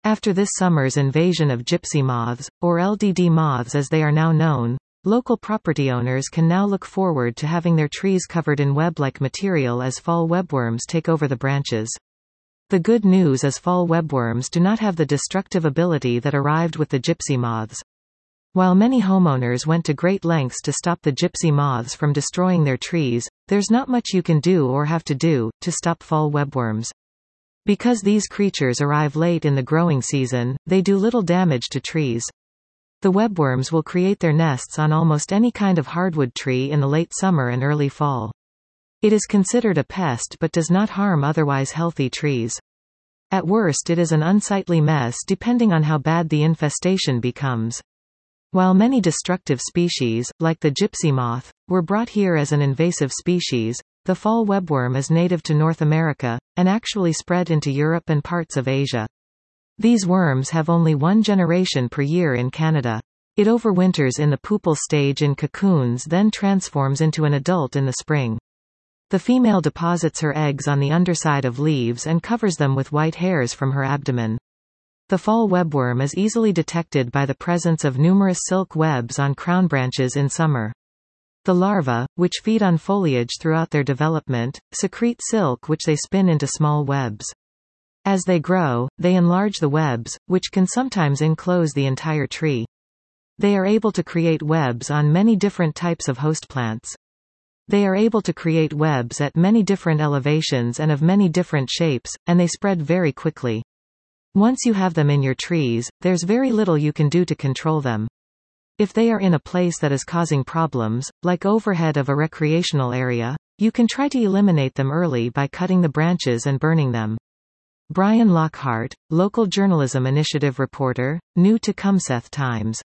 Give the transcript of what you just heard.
After this summer's invasion of gypsy moths, or LDD moths as they are now known, local property owners can now look forward to having their trees covered in web-like material as fall webworms take over the branches. The good news is fall webworms do not have the destructive ability that arrived with the gypsy moths. While many homeowners went to great lengths to stop the gypsy moths from destroying their trees, there's not much you can do or have to do to stop fall webworms. Because these creatures arrive late in the growing season, they do little damage to trees. The webworms will create their nests on almost any kind of hardwood tree in the late summer and early fall. It is considered a pest but does not harm otherwise healthy trees. At worst, it is an unsightly mess depending on how bad the infestation becomes. While many destructive species, like the gypsy moth, were brought here as an invasive species, the fall webworm is native to North America, and actually spread into Europe and parts of Asia. These worms have only one generation per year in Canada. It overwinters in the pupal stage in cocoons, then transforms into an adult in the spring. The female deposits her eggs on the underside of leaves and covers them with white hairs from her abdomen. The fall webworm is easily detected by the presence of numerous silk webs on crown branches in summer. The larvae, which feed on foliage throughout their development, secrete silk which they spin into small webs. As they grow, they enlarge the webs, which can sometimes enclose the entire tree. They are able to create webs on many different types of host plants. They are able to create webs at many different elevations and of many different shapes, and they spread very quickly. Once you have them in your trees, there's very little you can do to control them. If they are in a place that is causing problems, like overhead of a recreational area, you can try to eliminate them early by cutting the branches and burning them. Brian Lockhart, local journalism initiative reporter, New Tecumseth Times.